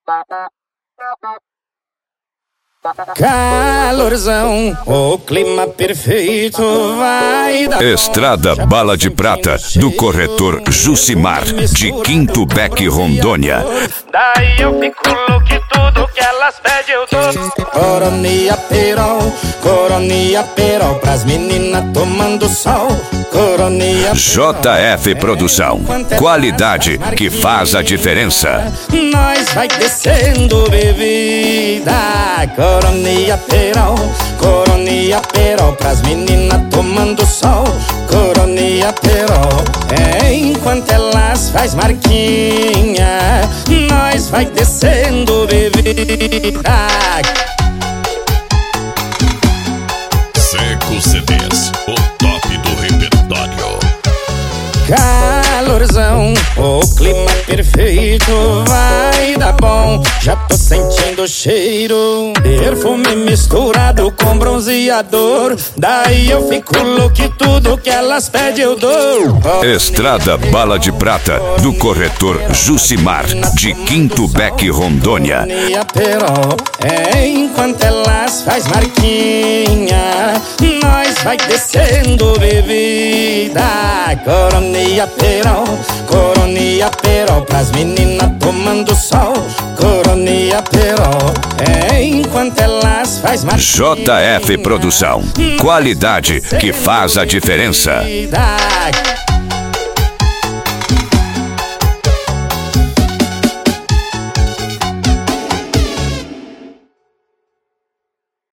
Calorzão, o clima perfeito vai dar. Estrada Bala de Prata, do corretor Jucimar, de Quinto Beck, Rondônia. Daí eu fico louco e tudo que elas pedem eu dou. Coronia perol, pras meninas tomando sol. Coronia JF Produção, qualidade que faz a diferença. Nós vai descendo bebida. Coronia perol, pras meninas tomando sol. Coronia perol, enquanto elas faz marquinha, nós vai descendo bebida. Seco CDs, o top do repertório. Calorzão, o clima perfeito vai dar bom. Já tô sentindo o cheiro, perfume misturado com bronzeador. Daí eu fico louco e tudo que elas pedem eu dou. Estrada Bala de Prata, do corretor Jucimar, de Quinto Beck, Rondônia. Enquanto elas faz marquinha, nós vai descendo bebida. Coronia perol, pras meninas tomando sol. Coronia perol, enquanto elas faz marquinha. JF Produção, qualidade que faz a diferença.